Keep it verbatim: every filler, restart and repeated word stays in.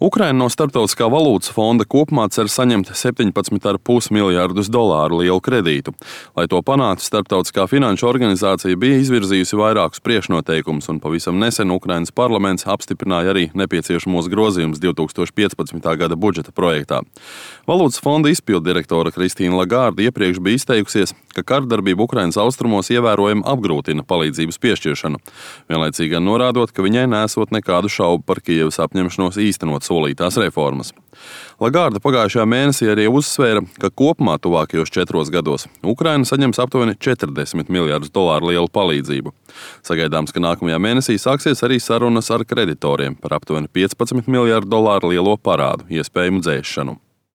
Ukraina no Starptautiskā valūtas fonda kopumā cer saņemt septiņpadsmit komats pieci miljardus dolāru lielu kredītu. Lai to panāktu, Starptautiskā finanšu organizācija bija izvirzījusi vairākus priekšnoteikumus, un pavisam nesen Ukrainas parlaments apstiprināja arī nepieciešamos grozījumus divi tūkstoši piecpadsmitā gada budžeta projektā. Valūtas fonda izpilddirektora Kristīna Lagārde iepriekš bija izteikusies, ka kardarbība Ukrainas austrumos ievērojami apgrūtina palīdzības piešķiršanu, vienlaicīgi gan norādot, ka viņai nesot nekādu šaubu par Kijevas apņemšanos īstenot solītās reformas. Lagārde pagājušajā mēnesī arī uzsvēra, ka kopumā tuvākajos četros gados Ukraina saņems aptuveni četrdesmit miljardus dolāru lielu palīdzību. Sagaidāms, ka nākamajā mēnesī sāksies arī sarunas ar kreditoriem par aptuveni piecpadsmit miljardu dolāru lielo parādu iespējamu dzēšanu.